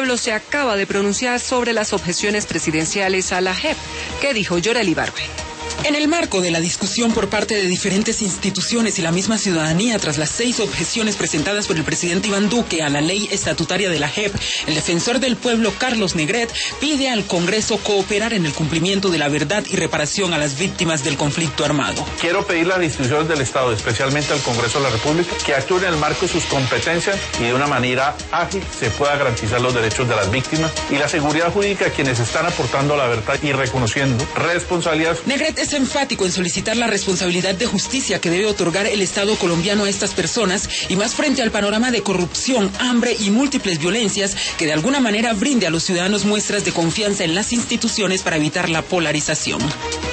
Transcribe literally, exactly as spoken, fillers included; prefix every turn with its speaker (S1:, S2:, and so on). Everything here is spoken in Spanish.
S1: pueblo se acaba de pronunciar sobre las objeciones presidenciales a la J E P. ¿Qué dijo Yoreli Ibargüe?
S2: En el marco de la discusión por parte de diferentes instituciones y la misma ciudadanía tras las seis objeciones presentadas por el presidente Iván Duque a la ley estatutaria de la J E P, el defensor del pueblo Carlos Negret pide al Congreso cooperar en el cumplimiento de la verdad y reparación a las víctimas del conflicto armado.
S3: Quiero pedir a las instituciones del Estado, especialmente al Congreso de la República, que actúen en el marco de sus competencias y de una manera ágil se pueda garantizar los derechos de las víctimas y la seguridad jurídica a quienes están aportando la verdad y reconociendo responsabilidades.
S2: Negret es enfático en solicitar la responsabilidad de justicia que debe otorgar el Estado colombiano a estas personas y más frente al panorama de corrupción, hambre y múltiples violencias que de alguna manera brinde a los ciudadanos muestras de confianza en las instituciones para evitar la polarización.